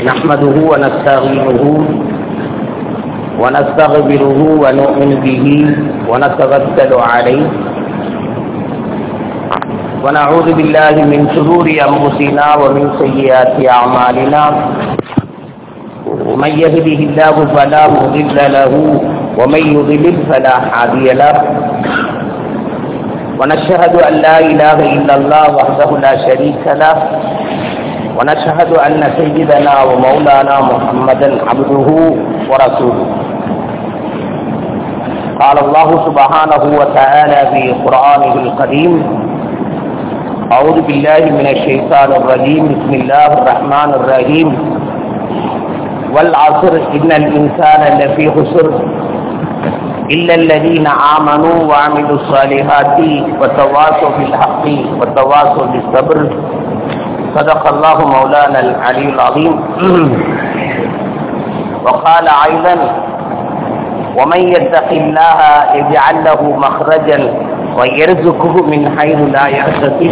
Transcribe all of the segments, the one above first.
نحمده ونستعينه ونستغفره ونؤمن به ونتوكل عليه ونعوذ بالله من شرور أنفسنا ومن سيئات أعمالنا من يهده الله فلا مضل له ومن يضلل فلا هادي له ونشهد أن لا إله إلا الله وحده لا شريك له ونشهد أن سيدنا ومولانا محمدا عبده ورسوله. قال الله سبحانه وتعالى في قرآنه القديم: أعوذ بالله من الشيطان الرجيم، بسم الله الرحمن الرحيم. والعصر إن الإنسان لفي خسر إلا الذين آمنوا وعملوا الصالحات وتواصوا بالحق وتواصوا بالصبر. صدق الله مولانا العلي العظيم. وقال أيضا: ومن يتق الله يجعل له مخرجا ويرزقه من حيث لا يحتسب.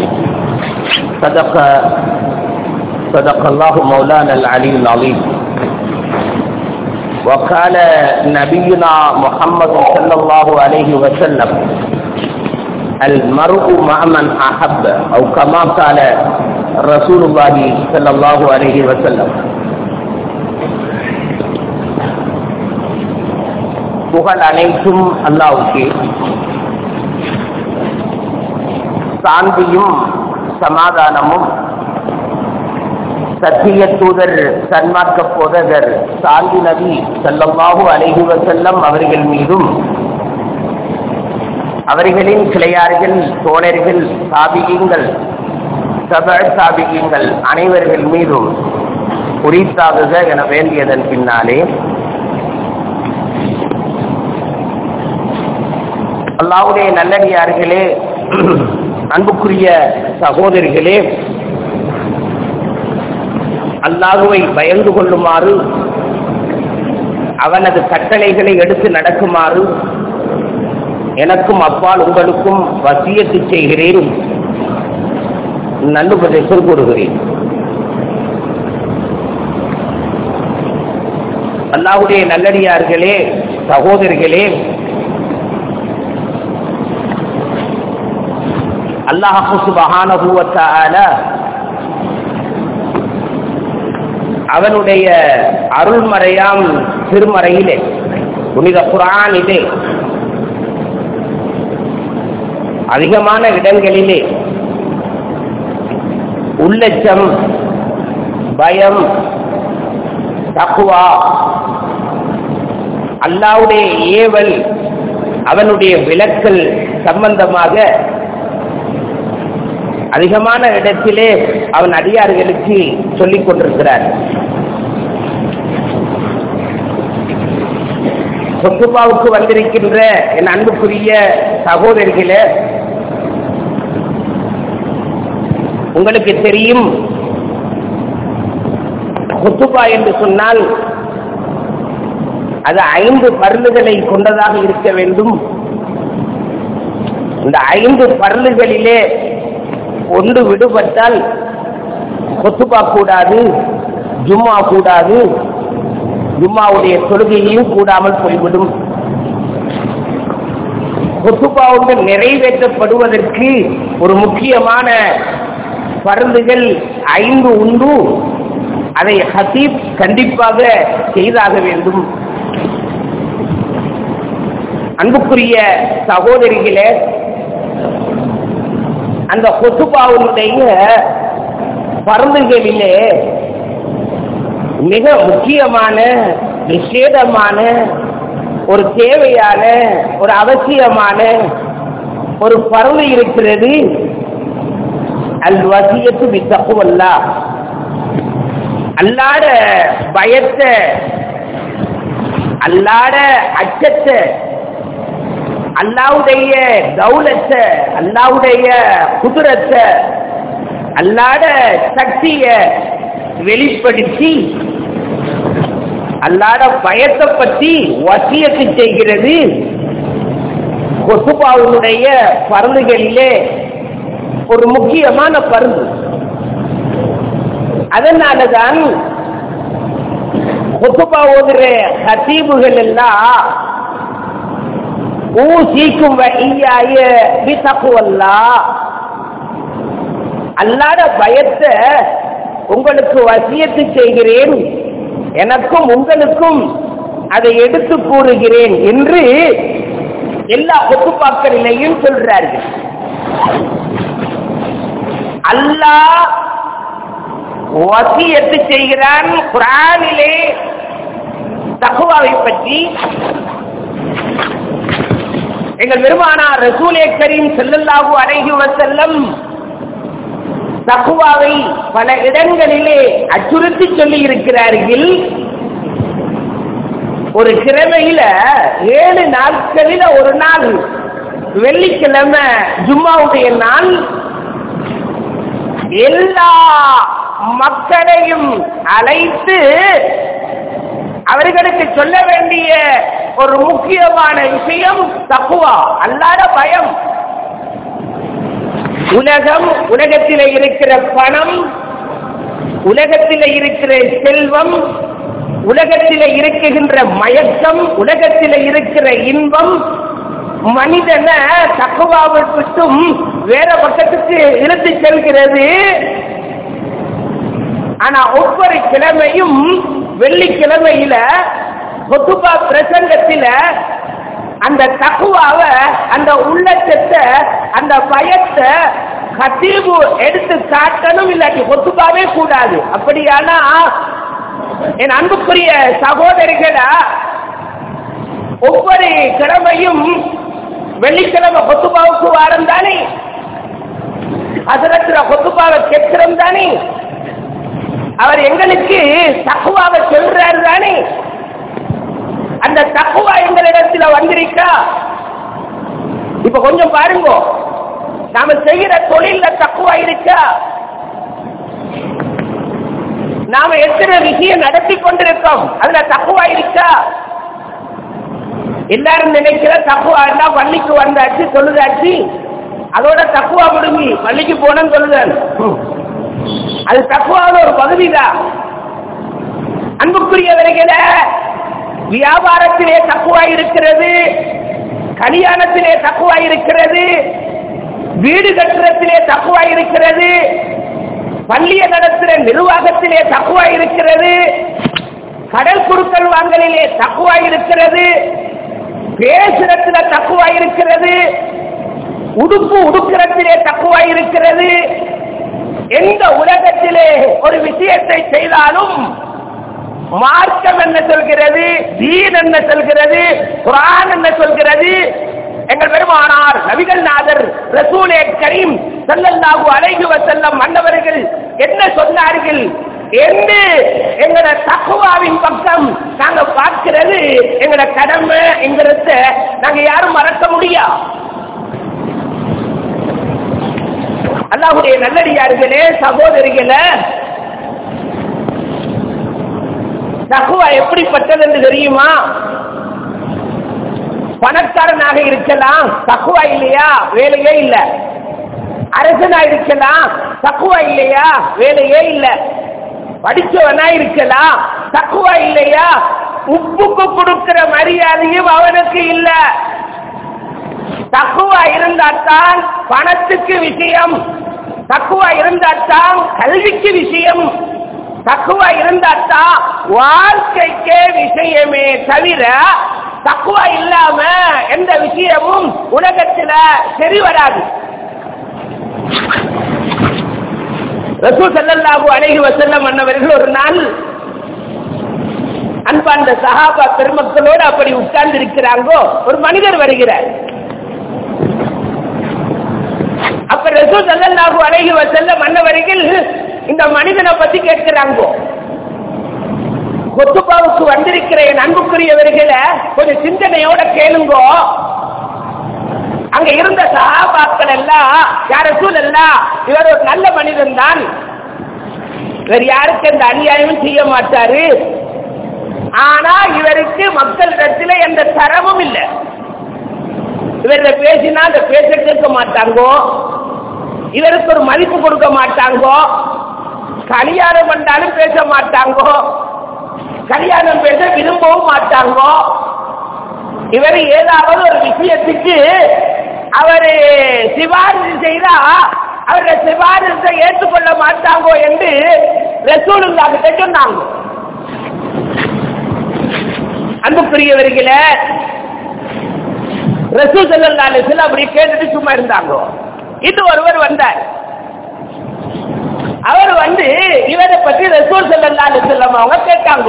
صدق الله مولانا العلي العظيم. وقال نبينا محمد صلى الله عليه وسلم: المرء مع من أحب، أو كما قال رسول الله صلى الله عليه وسلم. புகழ் அனைத்தும் அல்லாஹ்வுக்கே, சாந்தியும் சமாதானமும் சத்திய தூதர் சன்மார்க்க போதகர் சாந்தி நபி ஸல்லல்லாஹு அலைஹி வஸல்லம் அவர்கள் மீதும் அவர்களின் கிளையார்கள், தோழர்கள், தாபியீங்கள், தாபியீங்கள் அனைவர்கள் மீதும் உரித்தாகுக என வேண்டியதன் பின்னாலே, அல்லாஹ்வுடைய நல்லடியார்களே, அன்புக்குரிய சகோதரிகளே, அல்லாஹ்வை பயந்து கொள்ளுமாறு, அவனது கட்டளைகளை எடுத்து நடக்குமாறு எனக்கும் அப்பால் உங்களுக்கும் வசியத்து செய்கிறேன், நல்லுபதேசம் கூறுகிறேன். அல்லாஹ்வுடைய நல்லடியார்களே, சகோதரிகளே, அல்லாஹ் சுப்ஹானஹு வ தஆலா அவனுடைய அருள்மறையாம் திருமறையிலே, புனித குர்ஆனிலே அதிகமான இடங்களிலே உள்ளச்சம், பயம், தக்வா, அல்லாஹ்வுடைய ஏவல், அவனுடைய விலக்கல் சம்பந்தமாக அதிகமான இடத்திலே அவன் அடியார்களுக்கு சொல்லிக் கொண்டிருக்கிறார். சொத்துபாவுக்கு வந்திருக்கின்ற என் அன்புக்குரிய சகோதரிகளே, உங்களுக்கு தெரியும், குத்துபா என்று சொன்னால் அது 5 பர்லுகளை கொண்டதாக இருக்க வேண்டும். இந்த 5 பர்லுகளிலே ஒன்று விடுபட்டால் குத்துபா கூடாது, ஜும்மா கூடாது, ஜும்மாவுடைய தொழுகையும் கூடாமல் போய்விடும். குத்துபாவுக்கு நிறைவேற்றப்படுவதற்கு ஒரு முக்கியமான பருந்துகள் 5 உண்டு. அதை ஹதீப் கண்டிப்பாக செய்தாக வேண்டும். அன்புக்குரிய சகோதரிகளே, அந்த குத்துபாவுடைய பருந்துகளிலே மிக முக்கியமான, விசேடமான, ஒரு தேவையான, ஒரு அவசியமான ஒரு பருவு இருக்கிறது. அல் வசியத்து பித்தக்குவல்லாஹ், அல்லாஹ்ட பயத்தை, அல்லாஹ்ட அச்சத்தை, அல்லாஹ்வுடைய தௌலத்தை, அல்லாஹ்வுடைய குதிரத்தை, அல்லாஹ்ட சக்தியை வெளிப்படுத்தி அல்லாஹ்ட பயத்தை பற்றி வசியத்து செய்கிறது. குத்துபாவுடைய பருந்துகளிலே ஒரு முக்கியமான பருந்து. அதனாலதான் குத்துபா ஓதுற ஹதீபுகள் எல்லாம் ஊசிக்கும் வஹியாய பிதக்வல்லாஹ், அல்லாஹ்வுடைய பயத்தை உங்களுக்கு வசியத்து செய்கிறேன், எனக்கும் உங்களுக்கும் அதை எடுத்து கூறுகிறேன் என்று எல்லா குத்துபாக்களிலேயும் சொல்றார்கள். அல்லாஹ் வசியத்து செய்கிறான் குர்ஆனிலே தக்வாவை பற்றி. எங்கள் பெருமானார் ரசூலே கரீம் ஸல்லல்லாஹு அலைஹி வஸல்லம் தக்வாவை பல இடங்களிலே அச்சுறுத்தி சொல்லி இருக்கிறார்கள். ஒரு கிழமையில 7 நாட்களில ஒரு நாள் வெள்ளிக்கிழமை ஜும்மாவுடைய நாள் எல்லா மக்களையும் அழைத்து அவர்களுக்கு சொல்ல வேண்டிய ஒரு முக்கியமான விஷயம் தக்வா, அல்லாஹ்வுடைய பயம். உலகத்தில் இருக்கிற பணம், உலகத்தில் இருக்கிற செல்வம், உலகத்தில் இருக்குகின்ற மயக்கம், உலகத்தில் இருக்கிற இன்பம் மனிதனை தக்வாவை விட்டும் வேற பக்கத்துக்கு இழுத்து செல்கிறது. ஆனா ஒவ்வொரு கிழமையும் வெள்ளிக்கிழமையில குத்துபா பிரசங்கத்தில அந்த தக்வாவை, அந்த உள்ளச்சத்தை, அந்த பயத்தை கதீபு எடுத்து காட்டணும், இல்லாட்டி குத்துபாவே கூடாது. அப்படியானா என் அன்புக்குரிய சகோதரிகளா, ஒவ்வொரு கிழமையும் வெள்ளிக்கிழமை குத்துபாவுக்கு வாரம் தானே, ஹஜ்ரத்ல குத்துபாவை கேட்கிறோம் தானே, அவர் எங்களுக்கு தக்வாவை சொல்றாரு தானே. அந்த தக்வா எங்களிடத்தில் வந்திருக்கா? இப்ப கொஞ்சம் பாருங்க, நாம செய்கிற தொழில தக்வா இருக்கா? நாம எத்தனை விஷயம் நடத்தி கொண்டிருக்கோம், அதுல தக்வா இருக்கா? எல்லாரும் நினைக்கிற தக்வா எல்லாம் பள்ளிக்கு வந்தாச்சு தொழுதாச்சு அதோட தக்வா முடிஞ்சு பள்ளிக்கு போனோம் தொழுதான், அது தக்வாவோட ஒரு பகுதிதான். அன்புக்குரியவர்களே, வியாபாரத்திலே தக்வா இருக்கிறது, கல்யாணத்திலே தக்வா இருக்கிறது, வீடு கட்டுறத்திலே தக்வா இருக்கிறது, பள்ளிய நடத்துற நிர்வாகத்திலே தக்வா இருக்கிறது, கடல் குடுக்கல் வாங்கலிலே தக்வா இருக்கிறது, பேசுறதுல தக்வா இருக்கிறது, உடுப்பு உடுக்கிறத்திலே தக்வா இருக்கிறது. எந்த உலகத்திலே ஒரு விஷயத்தை செய்தாலும் மார்க்கம் என்ன சொல்கிறது, தீன் என்ன சொல்கிறது, குர்ஆன் என்ன சொல்கிறது, எங்கள் பெருமானார் நபிகள் நாதர் ரசூலே கரீம் ஸல்லல்லாஹு அலைஹி வஸல்லம் மன்னவர்கள் என்ன சொன்னார்கள் என்று எங்களோட தக்வாவின் பக்கம் நாங்க பார்க்கிறது எங்களோட கடமை என்கிறத நாங்க யாரும் மறக்க முடியாது. அல்லாஹ்வுடைய நல்லடியார்களே, சகோதரிகளே, தக்வா எப்படிப்பட்டது என்று தெரியுமா? பணக்காரனாக இருக்கலாம், தக்வா இல்லையா வேலையே இல்லை. அரசனா இருக்கலாம், தக்வா இல்லையா வேலையே இல்லை. படிச்சவனா இருக்கலாம், தக்வா இல்லையா உப்புக்கு கொடுக்கிற மரியாதையும் அவனுக்கு இல்ல. தக்வா இருந்தால்தான் பணத்துக்கு விஷயம், தக்வா இருந்தால்தான் கல்விக்கு விஷயம், தக்வா இருந்தால்தான் வாழ்க்கைக்கே விஷயமே தவிர தக்வா இல்லாம எந்த விஷயமும் உலகத்துல சரி வராது. ரசூல் ஸல்லல்லாஹு அலைஹி வஸல்லம் அன்னவர்கள் ஒரு நாள் அன்பார்ந்த சஹாபா பெருமக்களோடு அப்படி உட்கார்ந்து இருக்கிறாங்கோ, ஒரு மனிதர் வருகிறார். அப்ப ரசூல் ஸல்லல்லாஹு அலைஹி வஸல்லம் அன்னவர்கள் இந்த மனிதனை பத்தி கேட்கிறாங்கோ. குத்துபாவுக்கு வந்திருக்கிற என் அன்புக்குரியவர்களை கொஞ்சம் சிந்தனையோட கேளுங்கோ. அங்க இருந்த சஹாபாக்கள் எல்லாம் யா ரசூலல்லாஹ், இவர் ஒரு நல்ல மனிதன் தான், இவர் யாருக்கு எந்த அநியாயமும் செய்ய மாட்டாரு, ஆனா இவருக்கு மக்களிடத்துல எந்த தரமும் இல்லை, இவர பேசினா அந்த பேச கேட்க மாட்டாங்கோ, இவருக்கு ஒரு மதிப்பு கொடுக்க மாட்டாங்கோ, கல்யாணம் பண்ணாலும் பேச மாட்டாங்கோ, கல்யாணம் பேச விரும்பவும் மாட்டாங்க. இவர் ஏதாவது ஒரு விஷயத்துக்கு அவரு சிபாரிசு செய்தா அவருடைய சிபாரிசை ஏற்றுக்கொள்ள மாட்டாங்க என்று ரசூலுல்லாஹ் கிட்ட சொன்னாங்க. அன்புக்குரியவர்களே, ரசூல் ஸல்லல்லாஹு அலைஹி வஸல்லம் அப்படி கேட்டுட்டு சும்மா இருந்தாங்க. இது ஒருவர் வந்தார். அவர் வந்து இவரை பற்றி ரசூல் ஸல்லல்லாஹு அலைஹி வஸல்லம் அவங்க கேட்டாங்க.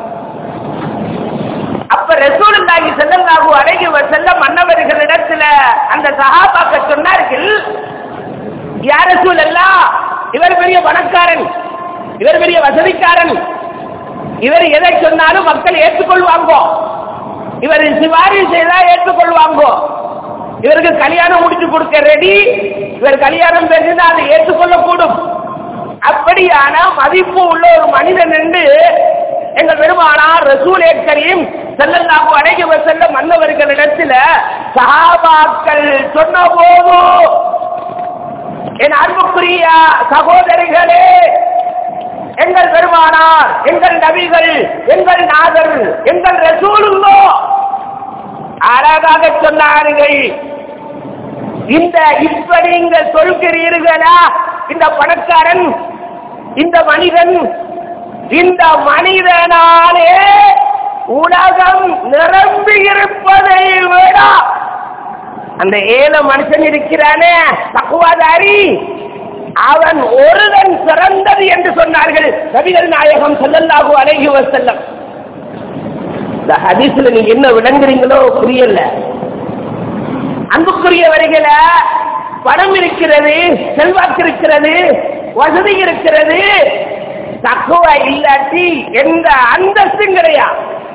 அப்ப ரசூலுல்லாஹி ஸல்லல்லாஹு அலைஹி வஸல்லம் மன்னவர்களிடத்துல அந்த சஹாபாக்கள் சொன்னார்கள், யா ரசூலல்லாஹ், இவர் பெரிய பணக்காரன், இவர் பெரிய வசதிக்காரன், இவர் எதை சொன்னாலும் மக்கள் ஏற்றுக்கொள்வாங்க, இவர் சிபாரிசு செய்தா ஏற்றுக்கொள்வாங்க, இவருக்கு கல்யாணம் முடிச்சு கொடுக்க ரெடி, இவர் கல்யாணம் பேசினா அதை ஏற்றுக்கொள்ளக்கூடும். அப்படியான மதிப்பு உள்ள ஒரு மனிதன் என்று எங்கள் பெருமானார் ரசூலே கரீம் ஸல்லல்லாஹு அலைஹி வஸல்லம் மன்னவர்களிடத்தில் சஹாபாக்கள் சொன்னபோது, என் அன்புக்குரிய சகோதரிகளே, எங்கள் பெருமானார், எங்கள் நபிகள், எங்கள் நாதர், எங்கள் ரசூலுல்லாஹ் அழகாக சொன்னார்கள், இந்த இப்படி நீங்கள் சொல்கிறீர்களா, இந்த பணக்காரன், இந்த மனிதன், இந்த மனிதனாலே உலகம் நிரம்பி இருப்பதை விட அந்த ஏழை மனுஷன் இருக்கிறானே தக்வாதாரி, அவன் ஒருவன் சிறந்தது என்று சொன்னார்கள் நபிகள் நாயகம் ஸல்லல்லாஹு அலைஹி வஸல்லம். இந்த ஹதீஸ்ல நீங்க என்ன விளங்குறீங்களோ புரியல. அன்புக்குரியவர்களே, பணம் இருக்கிறது, செல்வாக்கு இருக்கிறது, வசதி இருக்கிறது, தக்வா இல்லாட்டி எந்த அந்தஸ்தும் கிடையாது.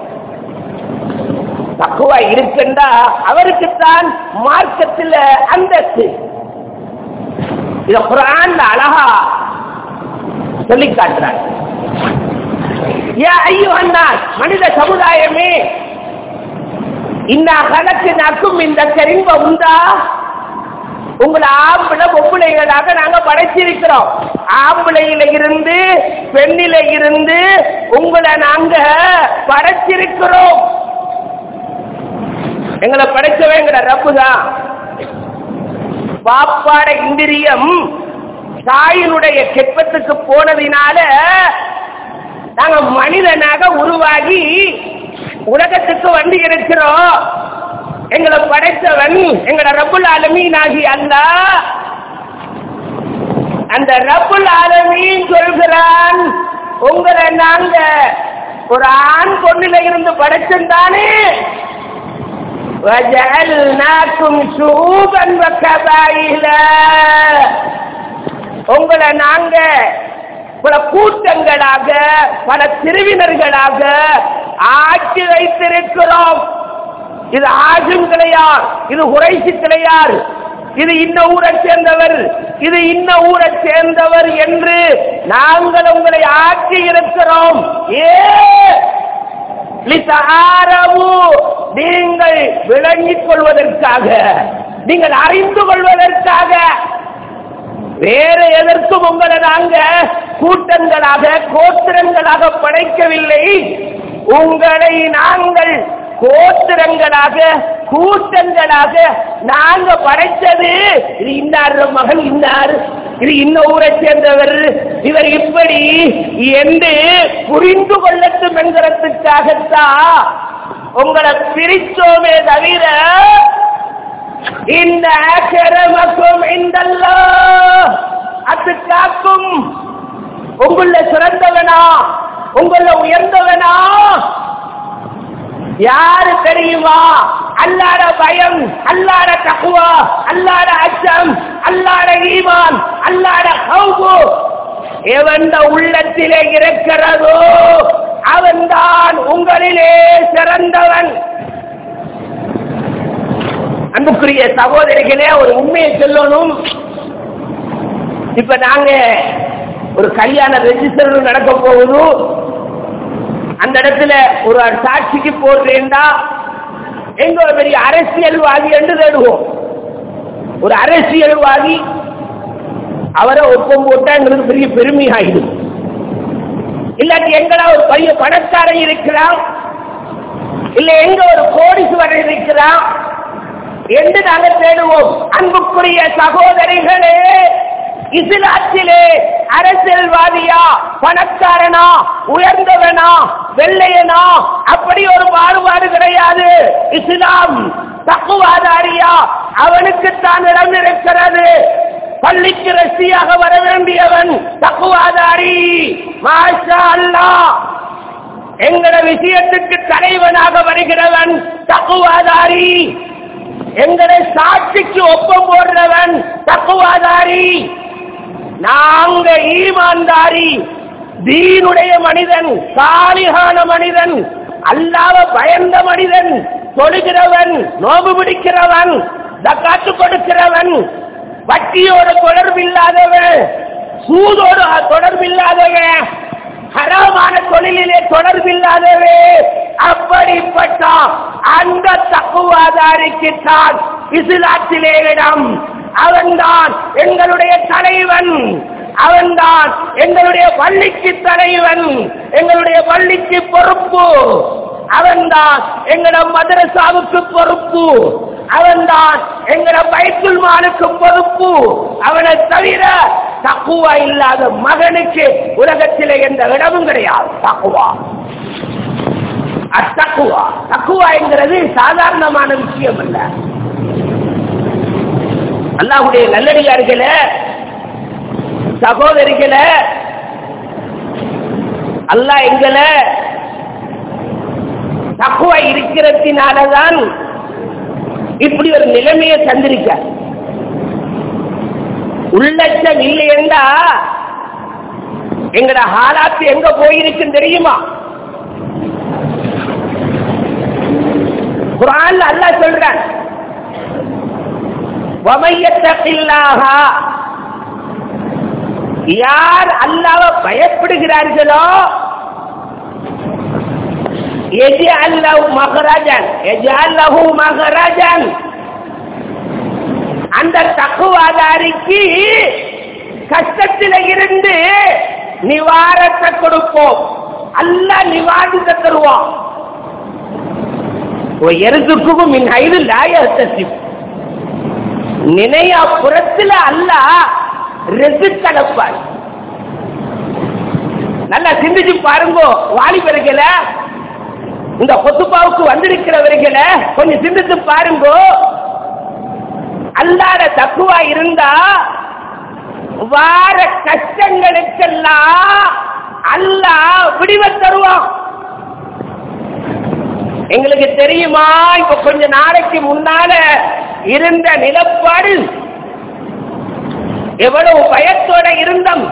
தக்வா இருக்குண்டா அவருக்குத்தான் மார்க்கத்தில் அந்தஸ்து. இத குர்ஆன்ல அழகா சொல்லி காட்டுறாங்க. யா அய்யுஹன் நாஸ், மனித சமுதாயமே, இன்னா கலக்னாக்கும் மின் தக்கரின் வ உன்சா, உங்களை ஆம்பளை பொம்பளைகளாக நாங்க படைச்சிருக்கிறோம். ஆம்பளையில இருந்து பெண்ணில இருந்து உங்களை நாங்க படைச்சிருக்கிறோம். எங்களை படைச்சவங்கிற ரப்பு தான். பாப்பாட இந்திரியம் தாயினுடைய கெப்பத்துக்கு போனதினால நாங்க மனிதனாக உருவாகி உலகத்துக்கு வந்து இருக்கிறோம். எங்களை படைத்தவன் எங்களோட ரப்புல் ஆலமீன் ஆகி அல்லாஹ். அந்த ரப்புல் ஆலமீன் சொல்கிறான், உங்களை நாங்க ஒரு ஆண் பொண்ணில இருந்து படைச்சந்தானே, வஜஅல்நாகும் ஷூபன் வகபாயில, உங்களை நாங்க பல கூட்டங்களாக பல பிரிவினர்களாக ஆட்சி வைத்திருக்கிறோம். இது ஆஜம் கிடையாது, இது குறைஷி கிடையாது, இது இன்ன ஊரை சேர்ந்தவர், இது இன்ன ஊரை சேர்ந்தவர் என்று நாங்கள் உங்களை ஆட்சி இருக்கிறோம். நீங்கள் விளங்கிக் கொள்வதற்காக, நீங்கள் அறிந்து கொள்வதற்காக, வேற எதற்கும் உங்களை நாங்க கூட்டங்களாக கோத்திரங்களாக படைக்கவில்லை. உங்களை நாங்கள் கோத்திரங்களாக கூட்டங்களாக நாங்க படைத்தது, இது இன்னார் மகன், இன்னார், இது இன்ன ஊரை சேர்ந்தவர், இவர் இப்படி என்று புரிந்து கொள்ளட்டும் என்கிறதுக்காகத்தான் உங்களை பிரிச்சோமே தவிர, இந்த அக்ரமக்கும் இந்தல்லாஹ், அதுக்காக்கும் உங்கள சிறந்தவனா, உங்கள உயர்ந்தவனா யாரு தெரியுமா? அல்லாஹ்ட பயம், அல்லாஹ்ட தக்வா, அல்லாஹ்ட அச்சம், அல்லாஹ்ட ஈமான், அல்லாஹ்ட ஹவ்ஃபு எவன் உள்ளத்திலே இருக்கிறதோ அவன்தான் உங்களிலே சிறந்தவன். அன்புக்குரிய சகோதரிகளே, ஒரு உண்மையை சொல்லணும். இப்ப நாங்க ஒரு கல்யாண ரெஜிஸ்டர் நடக்க போகுது, அந்த இடத்துல ஒரு சாட்சிக்கு போடுறேன்டா எங்க ஒரு பெரிய அரசியல்வாதி என்று தேடுவோம். ஒரு அரசியல்வாதி அவரை ஒப்பம் போட்டா எங்களுக்கு பெரிய பெருமை ஆகிடும். இல்லாட்டி எங்கடா ஒரு பெரிய பணக்காரன் இருக்கிறான், இல்ல எங்க ஒரு கோடீஸ்வரர் இருக்கிறான் என்று நாங்கள் தேடுவோம். அன்புக்குரிய சகோதரிகளே, இஸ்லாத்திலே அரசியல்வாதியா, பணக்காரனா, உயர்ந்தவனா, வெள்ளையனா, அப்படி ஒரு மாறுபாடு கிடையாது. இஸ்லாம் தக்குவாதாரியா, அவனுக்குத்தான் இடம் இருக்கிறது. பள்ளிக்கு ரசியாக வர வேண்டியவன் தக்குவாதாரி. மாஷா அல்லாஹ். எங்கட விஷயத்துக்கு தலைவனாக வருகிறவன் தக்குவாதாரி. எங்களை சாட்சிக்கு ஒப்பம் போடுறவன் தக்குவாதாரி. நாங்க ஈமான்தாரி, தீனுடைய மனிதன், சாலிகான மனிதன், அல்லாஹ்வை பயந்த மனிதன், தொழுகிறவன், நோன்பு பிடிக்கிறவன், ஜக்காத்து கொடுக்கிறவன், வட்டியோட தொடர்பில்லாதவன், சூதோடு தொடர்பில்லாதவன், ஹராமான தொழிலிலே தொடர்பில்லாதவே, அப்படிப்பட்ட அந்த தக்குவாதாரிக்குத்தான் இஸ்லாத்திலே இடம். அவன்தான் எங்களுடைய தலைவன், அவன்தான் எங்களுடைய பள்ளிக்கு தலைவன், எங்களுடைய பள்ளிக்கு பொறுப்பு, அவன்தான் எங்களோட மதரசாவுக்கு பொறுப்பு, அவன்தான் எங்களோட பைத்துல் மாலுக்கு பொறுப்பு. அவனை தவிர தக்குவா இல்லாத மகனுக்கு உலகத்திலே எந்த இடமும் கிடையாது. தக்குவா அத்தக்குவா, தக்குவா என்கிறது சாதாரணமான விஷயம் அல்ல. அல்லாஹ்வுடைய நல்லடியார்களே, சகோதரிகளே, அல்லாஹ் எங்களை தக்குவா இருக்கிறதுனாலதான் இப்படி ஒரு நிலைமையை தந்திருக்க. உள்ளச்சம் இல்லை என்றா எங்கட ஹாலாத்து எங்க போயிருக்கு தெரியுமா? குர்ஆன்ல அல்லாஹ் சொல்றான், வமையத்தகில்லாஹ, யார் அல்லாஹ்வை பயப்படுகிறார்களோ, யஜ்அல் லஹு மக்ரஜன், யஜ்அல் லஹு மக்ரஜன், அந்த தக்குவாதாரிக்கு கஷ்டத்தில இருந்து நிவாரணத்தை கொடுப்போம். அல்லாஹ் நிவாரணத்தை தருவான். எருதுக்கும் மின் ஹைது லா யஹ்தசிப், நினையா புறத்துல அல்லாஹ் ரிஸ்க் அனுப்பார். நல்லா சிந்திச்சு பாருங்க வாலிபர்களே, இந்த கொத்துப்பாவுக்கு வந்திருக்கிறவர்களே, கொஞ்சம் சிந்தித்து பாருங்க. அல்லாஹ்ட தக்குவா இருந்தா வார கஷ்டங்களுக்கெல்லாம் அல்லாஹ் விடிவை தருவான். எங்களுக்கு தெரியுமா, இப்ப கொஞ்ச நாளைக்கு முன்னால இருந்த நிலப்பாடு எவ்வளவு பயத்தோட இருந்தோம்.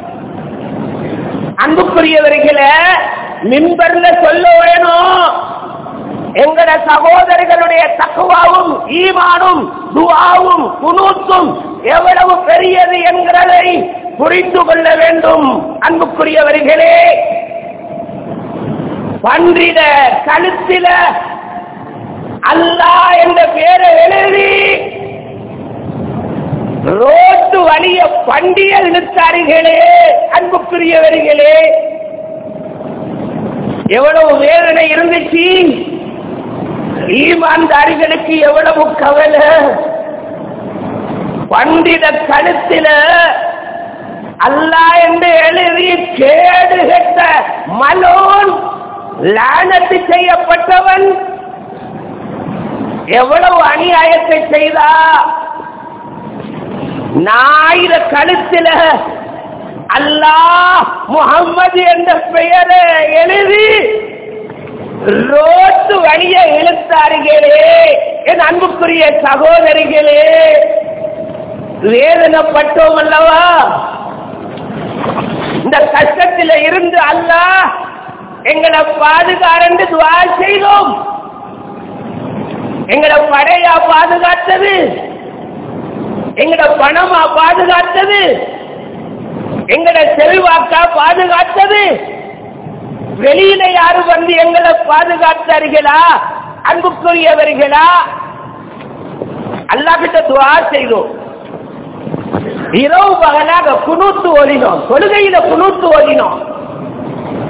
அன்புக்குரியவர்களே, மிம்பர்ல சொல்ல வேணும், எங்கட சகோதரர்களுடைய தக்குவாவும் ஈமானும் துஆவும் குனூத்தும் எவ்வளவு பெரியது என்கிறதை புரிந்து கொள்ள வேண்டும். அன்புக்குரியவர்களே, பன்றிட கழுத்தில அல்லாஹ் என்ற பேரை எழுதி ரோட்டு வழிய பண்டிய இழுத்தார்களே. அன்புக்குரியவர்களே, எவ்வளவு வேதனை இருந்துச்சு. ஈமான்தாரிகளுக்கு எவ்வளவு கவலை. பண்டித கழுத்தில அல்லாஹ் என்று எழுதி கேடு கெட்ட மலோன் லானத்து செய்யப்பட்டவன் எவ்வளவு அநியாயத்தை செய்தா. நாயிர கழுத்தில அல்லாஹ் முஹம்மது என்ற பெயரை எழுதி ரோட்டு வழிய இழுத்தார்களே. என் அன்புக்குரிய சகோதரிகளே, வேதனைப்பட்டோம் அல்லவா? இந்த கஷ்டத்தில் இருந்து அல்லாஹ் எங்களை பாதுகாரண்டு துஆ செய்தோம். எங்களை படையா பாதுகாத்தது, எங்கட பணமா பாதுகாத்தது, எங்கட செல்வாக்கா பாதுகாத்தது. வெளியில யாரு வந்து எங்களை பாதுகாத்தார்களா? அன்புக்குரியவர்களா? அல்லாஹ் கிட்ட துஆ செய்தோம். இரவு பகலாக குனூத்து ஓதினோம், தொழுகையில குனூத்து ஓதினோம்.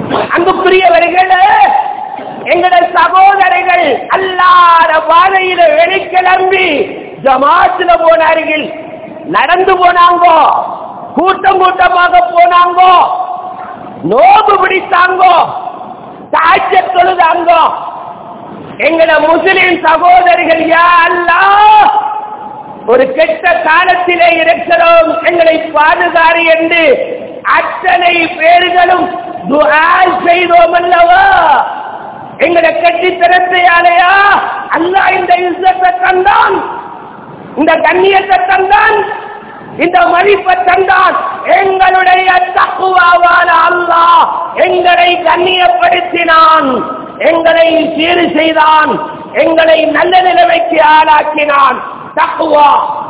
எங்கட சகோதரர்கள் அல்லாஹ் பாதையில வெளிக்கிளம்பி ஜமாத்துல போனார்கள், நடந்து போனாங்க, கூட்டம் கூட்டமாக போனாங்க, நோம்பு பிடித்தாங்க, தஹஜ்ஜத் தொழுதாங்க. எங்கட முஸ்லிம் சகோதரிகள் யா அல்லாஹ் ஒரு கெட்ட காலத்திலே இருக்கிறோம், எங்களை பாதுகாரு என்று அத்தனை பேர்களும் துஆ செய்தோம் அல்லவா? எங்கட கெட்டித்தனத்தையாலையா அல்லாஹ் இந்த இஸ்ஸத்தை தந்தான், இந்த கண்ணியத்தை தந்தான், இந்த மதிப்பை தந்தான். எங்களுடைய தக்வாவால அல்லாஹ் எங்களை கண்ணியப்படுத்தினான், எங்களை சீர் செய்தான், எங்களை நல்ல நிலைமைக்கு ஆளாக்கினான். தக்வா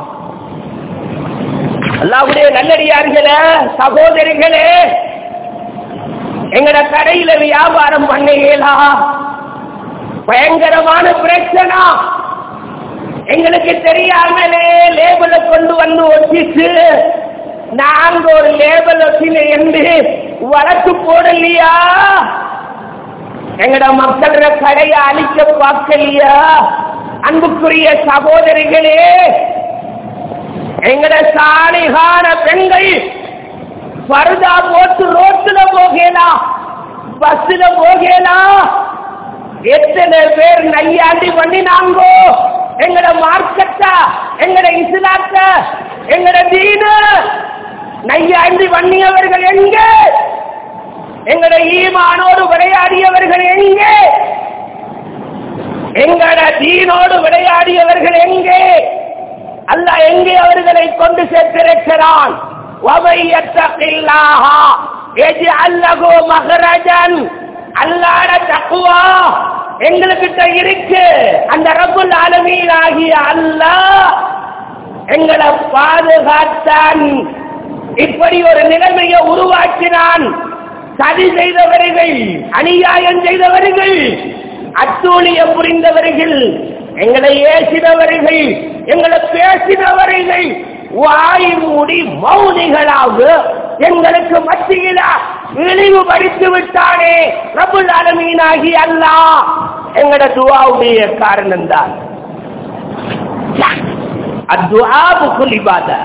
அல்லாஹ்வுடைய நல்லடியார்களே, சகோதரிகளே, எங்கட கடையில வியாபாரம் பண்ணீங்களா? பயங்கரமான பிரச்சனை. எங்களுக்கு தெரியாமலே லேபிள கொண்டு வந்து ஒட்டிச்சு, நாங்க ஒரு லேபிள் ஒட்டின என்று வழக்கு போடலையா? எங்கட மக்கள கடையை அழிக்க பார்க்கலையா? அன்புக்குரிய சகோதரிகளே, எங்கட சாலிகான பெண்கள் பர்தா போட்டு ரோட்டுல போகலாம், பஸ்ல போகலாம். எத்தனை பேர் நையாண்டி பண்ணினாங்கோ எங்கட மார்க்கத்தை, எங்கட இஸ்லாத்த, எங்கட தீன நையாண்டி பண்ணியவர்கள் எங்கே? எங்கட ஈமானோடு விளையாடியவர்கள் எங்கே? எங்கட தீனோடு விளையாடியவர்கள் எங்கே? அல்லாஹ் எங்கே அவர்களை கொண்டு சேர்த்திருக்கிறான்? அல்லாஹ்வுடைய தக்வா எங்களுக்கிட்ட இருக்கு. அந்த ரப்புல் ஆலமீன் ஆகிய அல்லாஹ் எங்களை பாதுகாத்தான், இப்படி ஒரு நிலைமையை உருவாக்கினான். சதி செய்தவர்கள், அநியாயம் செய்தவர்கள், அத்தூழியம் புரிந்தவர்கள், எங்களை ஏசினவர்கள், எங்களை பேசினவர்கள் வாய் மூடி மௌனிகளாக எங்களுக்கு மத்தியில இழிவுபடுத்தி விட்டானே ரப்புல் ஆலமீன் ஆகிய அல்லாஹ். எங்கட துஆவுடைய காரணம் தான். அத்துஆ புகுல் இபாதா.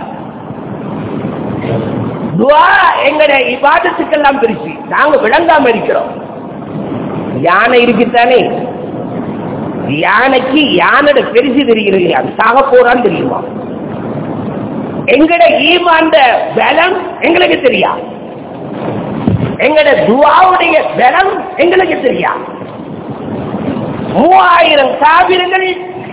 துஆ எங்கட இபாதத்துக்கெல்லாம் பிரிச்சு நாங்க விளங்காம இருக்கிறோம். யானை இருக்குத்தானே, யானைக்கு யானோட பெருசு தெரிகிறது, அது சாக போறான்னு தெரியுமா? எங்கட ஈமான் பலம் எங்களுக்கு தெரியா, எங்கட துஆவுடைய பலம் எங்களுக்கு தெரியா. 3000 காபிர்கள்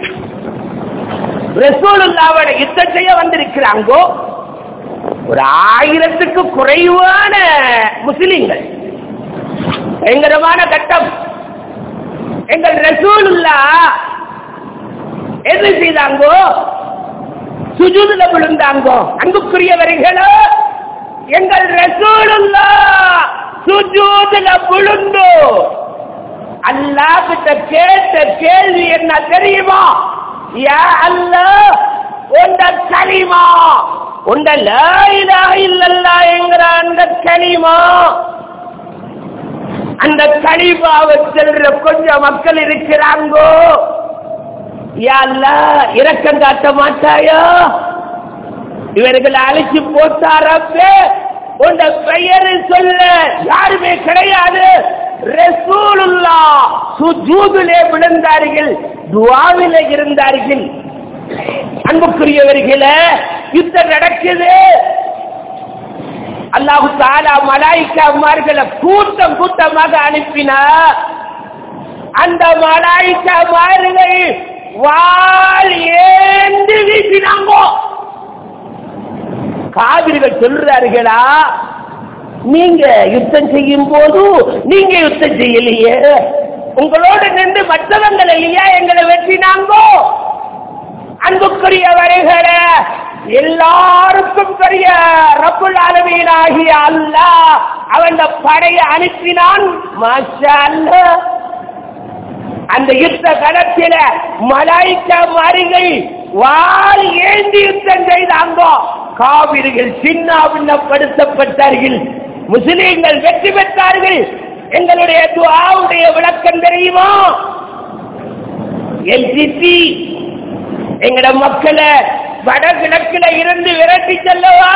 ரசூலுல்லாஹ்வோட யுத்தம் செய்ய வந்திருக்கிறாங்கோ, ஒரு 1000க்கு குறைவான முஸ்லிம்கள். பயங்கரமான கட்டம். எங்கள் ரசூலுல்லாஹ் என்ன செய்தாங்கோ? சுஜூதுல விழுந்தாங்கோ. அன்புக்குரியவர்களே, எங்கள் ரசூலுல்லாஹ் சுஜூதுல விழுந்து அல்லாஹ் கிட்ட கேட்ட கேள்வி என்ன தெரியுமா? யா அல்லாஹ், உந்த கலிமா, உந்த லா இலாஹ இல்லல்லாஹ் என்கிற அந்த கலிமா, அந்த கலிமாவை செல்ற கொஞ்சம் மக்கள் இருக்கிறாங்கோ, யா அல்லாஹ் இரக்கம் காட்ட மாட்டாயா? இவர்களை அழைச்சு போட்டாரப்பே, உந்த பெயரை சொல்ல யாருமே கிடையாது. ரசூலுல்லாஹ் சுஜூதிலே விழுந்தார்கள், துஆவிலே இருந்தார்கள். அன்புக்குரியவர்களே, யுத்தம் நடக்குது. அல்லாஹ் தஆலா மலாயிக்காமார்களை கூட்டம் கூட்டமாக அனுப்பினார். அந்த மலாயிக்காமார்கள் வாள் ஏந்தி வீசினாங்க. காபிர்கள் சொல்றார்களா, நீங்க யுத்தம் செய்யும் போது நீங்க யுத்தம் செய்யலையே, உங்களோடு நின்று மற்றவங்கள் இல்லையா எங்களை வெற்றினாங்கோ? அன்புக்குரியவர்களே, எல்லாருக்கும் பெரிய ரப்புல் ஆலமீன் ஆகிய அல்லாஹ் அவன் படையை அனுப்பினான். மாஷா அல்லாஹ். அந்த யுத்த களத்தில மலாயிக்காமார்கள் வாள் ஏந்தி யுத்தம் செய்தாங்க. காபிர்கள் சின்ன பின்னப்படுத்தப்பட்டார்கள், முஸ்லிம்கள் வெற்றி பெற்றார்கள். எங்களுடைய துஆவுடைய விளக்கம் தெரியுமா? எல்சிசி எங்கட மக்களை வடகிழக்குல இருந்து விரட்டி செல்லவா?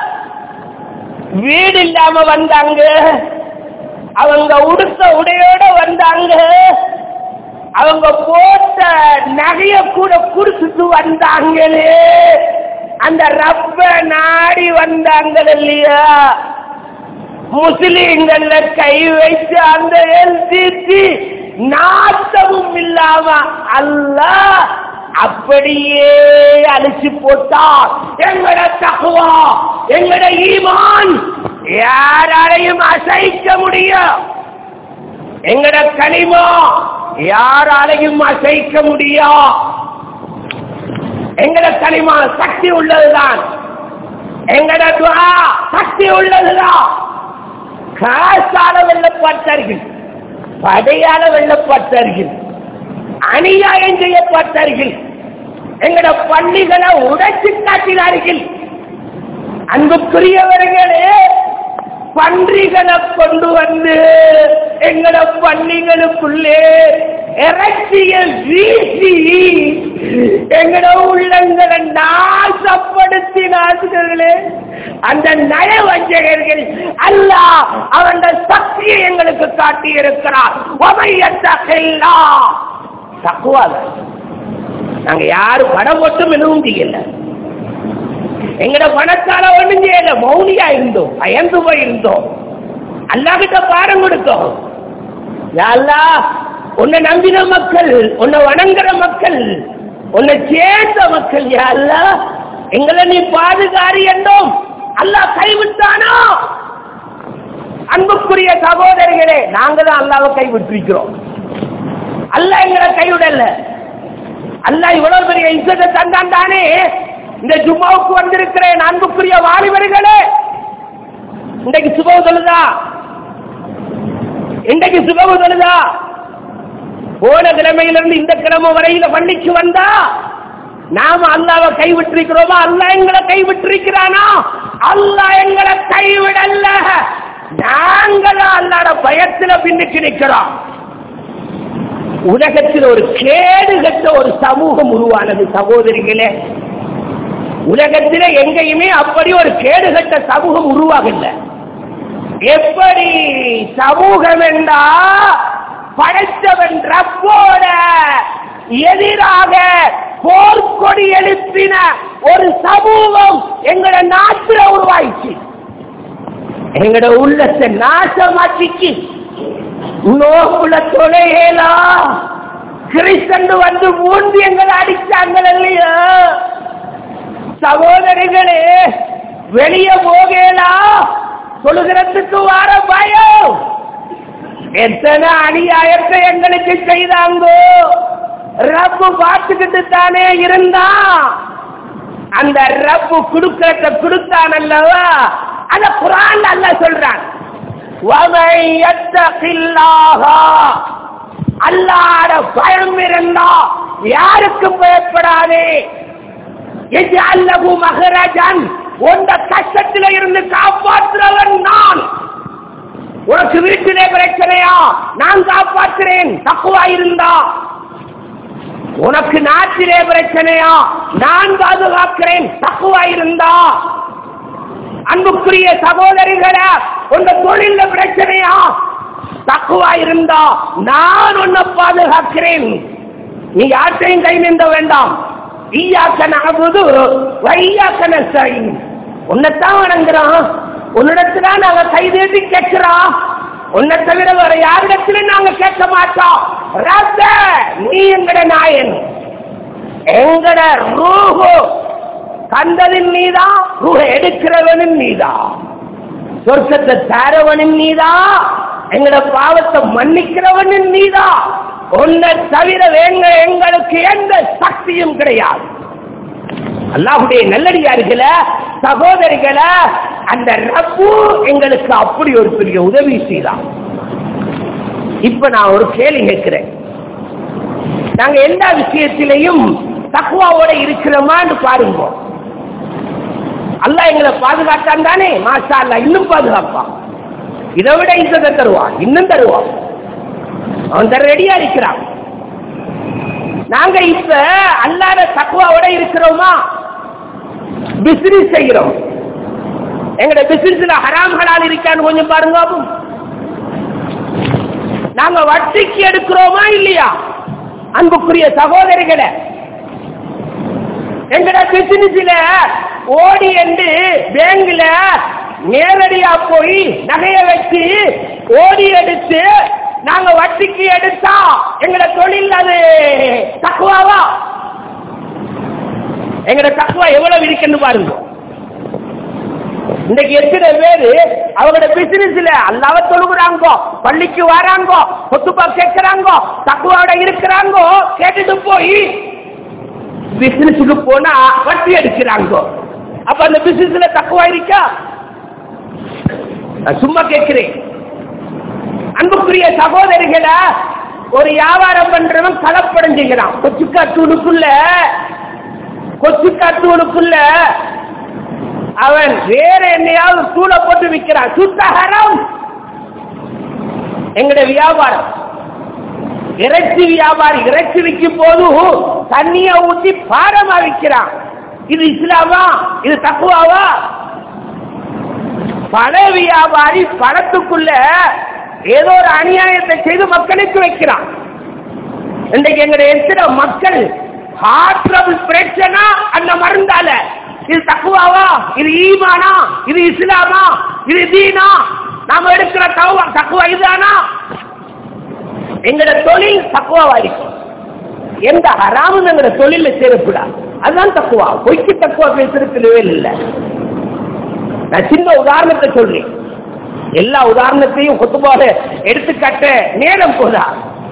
வீடு இல்லாம வந்தாங்க, அவங்க உடுத்த உடையோட வந்தாங்க, அவங்க போட்ட நகைய கூட குடிச்சிட்டு வந்தாங்களே, அந்த ரப்ப நாடி வந்தாங்க இல்லையா? முஸ்லிம்கள் கை வைத்து அந்த எல்சிசி நாட்டமும் இல்லாம அல்லாஹ் அப்படியே அழிச்சு போட்டார். எங்கட தக்வா, எங்கட ஈமான் யாராலையும் அசைக்க முடியும். எங்கட கலிமா யாராலையும் அசைக்க முடியும். எங்கட கலிமா சக்தி உள்ளதுதான், எங்கட துஆ சக்தி உள்ளதுதான். காசால வெல்லப்பட்டார்கள், படையால வெல்லப்பட்டார்கள், அநியாயம் செய்யப்பட்டார்கள், எங்கட பள்ளிகளை உடைச்சு காட்டினார்கள். அன்புக்குரியவர்களே, பன்றிகளை கொண்டு வந்து எங்கட பள்ளிகளுக்குள்ளே இறைச்சிய வீசி எங்கட உள்ளங்களை நாசப்படுத்தினார்களே. அந்த நயவஞ்சகர்கள் அல்லாஹ் அவன் சக்தியை எங்களுக்கு காட்டி இருக்கிறார். நாங்க யாரும் படம் மட்டும் எதுவும் செய்யல, எங்கட பணத்தால ஒண்ணும் செய்யல, மௌனியா இருந்தோம், பயந்து போயிருந்தோம். அல்லாஹ் கிட்ட பாரம் கொடுத்தோம். யா அல்லாஹ், உன்னை நம்பின மக்கள், உன்னை வணங்குற மக்கள், உன்னை சேர்ந்த மக்கள், யா அல்லாஹ் எங்களை நீ பாதுகாரி என்றோம். அல்லாஹ் கைவிட்டானோ? அன்புக்குரிய சகோதரிகளே, நாங்க தான் அல்லாஹ்வை கைவிட்டிருக்கிறோம். அல்லாஹ் எங்களை கைவிடல. அல்லாஹ் இவ்வளவு பெரிய இஸ்ஸத்தை தந்தான் தானே இந்த ஜும்மாவுக்கு வந்திருக்கிறேன். அன்புக்குரிய வாலிபர்களே, இன்றைக்கு சுபஹ் தொழுதா? இன்றைக்கு சுபஹ் தொழுதா? போன கிழமையிலிருந்து இந்த கிழமை வரையில பள்ளிக்கு வந்தா நாம அல்லாஹ்வை கைவிட்டிருக்கிறோமா? அல்லாஹ் எங்களை கைவிட்டிருக்கிறானா? அல்லாஹ் எங்களை கைவிடல்ல, நாங்களா அல்லாஹ்வோட பயத்துல பின்னுக்கு நிற்கிறோம். உலகத்தில் ஒரு கேடுகட்ட ஒரு சமூகம் உருவானது சகோதரிகளே. உலகத்திலே எங்கேயுமே அப்படி ஒரு கேடுகட்ட சமூகம் உருவாகல. எப்படி சமூகம் என்றா, படைத்தவன் ரப்போட எதிராக போர்க்கொடி எழுப்பின ஒரு சமூகம் எங்கட நாட்டில உருவாயிச்சு. எங்கட உள்ளத்தை நாசமாக்கிச்சு. நோக்குல தொலையலா கிறிஸ்தன் வந்து மூன்று எங்களை அடிச்சாங்க இல்லையா? சகோதரிகளே, வெளியே போகலா, சொல்லுகிறதுக்கு வர பயம். எத்தனை அநியாயத்தை எங்களுக்கு செய்தாங்கோ, ரப்பு பார்த்துக்கிட்டு தானே இருந்தா. அந்த ரப்பு குடுக்கறத குடுத்தான் அல்லவா? அத குர்ஆன்ல அல்லாஹ் சொல்றான், வமை யத்தகில்லாஹா, அல்லாஹ்வோட பயம் இருந்தா யாருக்கும் பயப்படாதே. யஜ்அல் லஹு மஹ்ரஜன், உந்த கஷ்டத்தில இருந்து காப்பாற்றுறவன் நான். உனக்கு வீட்டிலே பிரச்சனையா, நான் காப்பாற்றுறேன் தக்வா இருந்தா. உனக்கு நாட்டிலே பிரச்சனையா, நான் பாதுகாக்கிறேன் தக்வா இருந்தா. அன்புக்குரிய சகோதரிகளே, உங்க தொழில பிரச்சனையா, தக்வா இருந்தா நான் உன்னை பாதுகாக்கிறேன். நீ யாற்றையும் கை நின்ற வேண்டாம். ஈயாக்க நஅபுது வ ஈயாக்க நஸ்தஈன், உன்னைத்தான் வணங்குறோம், உன்னிடத்துல நாங்க கை நீட்டி கேட்கிறோம், உன்னை தவிர வேற யாரிடத்துல நாங்க கேட்க மாட்டோம். ரப்பே, நீ எங்கட நாயன், எங்கட ரூஹு கந்ததின் நீதா, ரூஹ எடுக்கிறவனின் நீதா, சொர்க்கத்தை தாரவனின் நீதா, எங்கட பாவத்தை மன்னிக்கிறவனின் நீதா. உன்னை தவிர எங்களுக்கு எந்த சக்தியும் கிடையாது. அல்லாஹ்வுடைய நல்லடியார்களே, சகோதரிகளே, அந்த ரப்பு எங்களுக்கு அப்படி ஒரு பெரிய உதவி செய்தான். இப்ப நான் ஒரு கேள்வி கேட்கிறேன், நாங்க எல்லா விஷயத்திலையும் தக்வாவோட இருக்கிறோமான்னு பாருங்க. அல்லாஹ் எங்களை பாதுகாத்தான் தானே, மாஷா அல்லாஹ் இன்னும் பாதுகாப்பான். இதை விட இசத்தை தருவான், இன்னும் தருவான். அவன் தர ரெடியா இருக்கிறான். நாங்க இப்ப அல்லாத தக்வாவோட இருக்கிறோமா? பிசினஸ் செய்கிறோம். எங்கட பிசினஸ்ல ஹராம் ஹலால் இருக்கான்னு கொஞ்சம் பாருங்க. நாங்க வட்டிக்கு எடுக்கிறோமா இல்லையா? அன்புக்குரிய சகோதரிகளை, எங்கட பிசினஸ்ல ஓடி என்று பேங்க்ல நேரடியா போய் நகைய வச்சு ஓடி எடுத்து நாங்க வட்டிக்கு எடுத்தா எங்கட தொழில் அது தக்வாவா? எங்கட தக்வா எவ்வளவு இருக்குன்னு பாருங்க. இன்னைக்கு எத்தனை பேரு அவங்களோட பிசினஸ்ல அல்லாஹ்வை தொழுகிறாங்க, பள்ளிக்கு வராங்க, கொத்துபா கேட்கிறாங்க, தக்வாவோட இருக்கிறாங்க, கேட்டுட்டு போய் பிசினஸுக்கு போனா வட்டி எடுக்கிறாங்க. அப்ப அந்த பிசினஸ்ல தக்வா இருக்கா? சும்மா கேட்கிறேன். அன்புக்குரிய சகோதரிகளை, ஒரு வியாபாரம் பண்றவன் கலப்படம் செய்கிறான். கொச்சுக்காத்தூளுக்குள்ள அவன் வேற என்னையாவது தூளை போட்டு விற்கிறான். சுத்தகரம். எங்கட வியாபாரம் இறைச்சி வியாபாரி இறைச்சி விற்கும் போது தண்ணிய ஊற்றி பாரமா விற்கிறான். இது இஸ்லாமா? இது தக்வாவா? பழ வியாபாரி பழத்துக்குள்ள ஏதோ ஒரு அநியாயத்தை செய்து மக்களுக்கு வைக்கிறான். இன்றைக்கு எங்களுடைய எத்தனை மக்கள் ஹார்ட் ட்ரபிள் பிரச்சனை அந்த மருந்தால. இது தக்வாவா? இது ஈமானா? இது இஸ்லாமா? இது தீனா? நாம எடுக்கிற தக்வா இதுதானா? எங்கட தொழில் தக்வாவா இருக்கும். எந்த ஹராமும் எங்கட தொழில சேரக்கூடாது. அதுதான் தக்வா. பொய்க்கு தக்வா பேசுறதுக்கு இல்லை. நான் சின்ன உதாரணத்தை சொல்றேன். எல்லா உதாரணத்தையும் கொத்துபாக எடுத்துக்காட்ட நேரம் போதா.